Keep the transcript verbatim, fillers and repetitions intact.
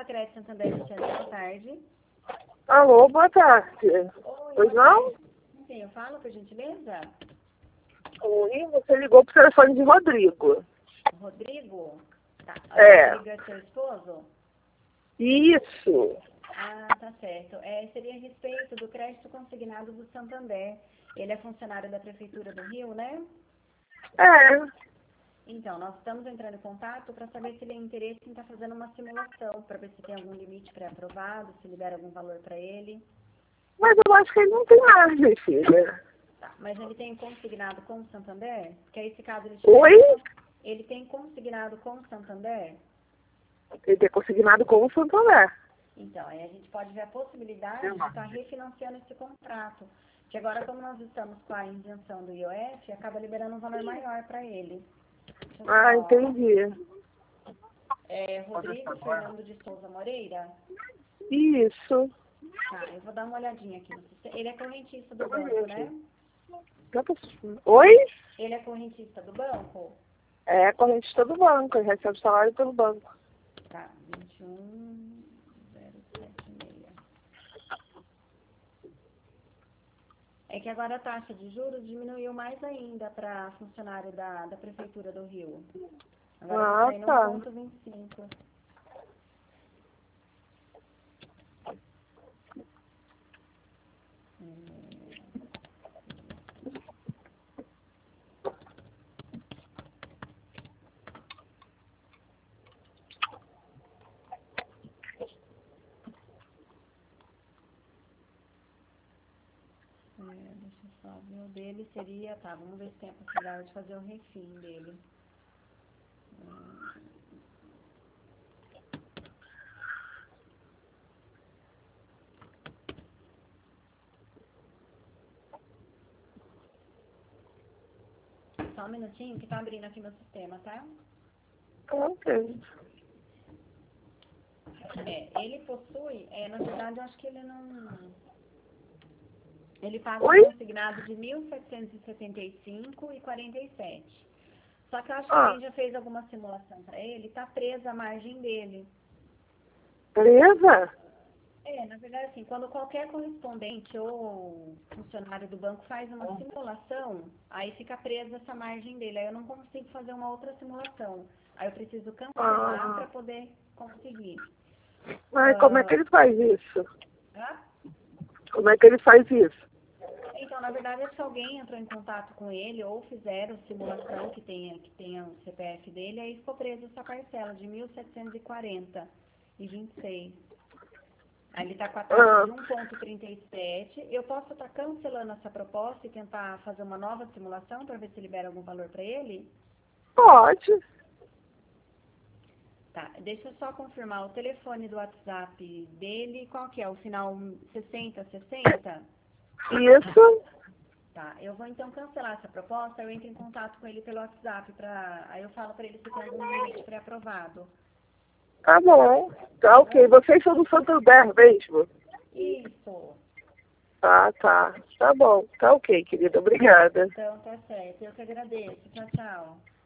Crédito Santander, boa tarde. Alô, boa tarde. Oi, pois boa não? tarde. Sim, eu falo, por gentileza? Oi, você ligou pro telefone de Rodrigo. Rodrigo? Tá. É. Rodrigo é seu esposo? Isso. Ah, tá certo. É, seria a respeito do crédito consignado do Santander. Ele é funcionário da Prefeitura do Rio, né? É. Então, nós estamos entrando em contato para saber se ele tem interesse em estar fazendo uma simulação, para ver se tem algum limite pré-aprovado, se libera algum valor para ele. Mas eu acho que ele não tem margem, filha. Tá, mas ele tem consignado com o Santander? Porque esse caso ele Oi? tiver... Ele tem consignado com o Santander? Ele tem consignado com o Santander. Então, aí a gente pode ver a possibilidade de estar refinanciando esse contrato. Que agora, como nós estamos com a isenção do I O F, acaba liberando um valor maior para ele. Deixa eu Ah, só... entendi. É, Rodrigo Fernando de Souza Moreira? Isso. Tá, eu vou dar uma olhadinha aqui no sistema. Ele é correntista do banco, né? Oi? Ele é correntista do banco? É corrente do banco, ele recebe salário pelo banco. Tá, vinte e um zero sete seis. É que agora a taxa de juros diminuiu mais ainda para funcionário da, da Prefeitura do Rio. Agora está Ah, saindo tá. um vírgula vinte e cinco. É, deixa eu só ver. O dele seria... Tá, vamos ver se tem a possibilidade de fazer o refim dele. Só um minutinho que tá abrindo aqui meu sistema, tá? Ok. É, ele possui... É, na verdade, eu acho que ele não... Ele paga um Oi? consignado de mil setecentos e setenta e cinco reais e quarenta e sete centavos. Só que eu acho que Ah, quem já fez alguma simulação para ele está presa a margem dele. beleza? É, na verdade, assim, quando qualquer correspondente ou funcionário do banco faz uma simulação, aí fica presa essa margem dele. Aí eu não consigo fazer uma outra simulação. Aí eu preciso cancelar para Ah, poder conseguir. mas como é que Ah, ele faz isso? ah, Como é que ele faz isso? Então, na verdade, é se alguém entrou em contato com ele ou fizeram simulação que tenha, que tenha o C P F dele, aí ficou preso essa parcela de mil setecentos e quarenta reais e vinte e seis centavos. Aí ele está com a taxa Ah, de um vírgula trinta e sete. Eu posso estar cancelando essa proposta e tentar fazer uma nova simulação para ver se libera algum valor para ele? pode. Tá, deixa eu só confirmar o telefone do WhatsApp dele. Qual que é? O final sessenta sessenta? Isso. Tá, eu vou então cancelar essa proposta, eu entro em contato com ele pelo WhatsApp, pra, aí eu falo para ele se tem algum limite pré-aprovado. Tá bom. Tá Tá ok. bom? Vocês são do Santander mesmo? Isso. Tá, tá. Tá bom. Tá ok, querida. Obrigada. Então tá certo. Eu que agradeço. Tchau, tchau.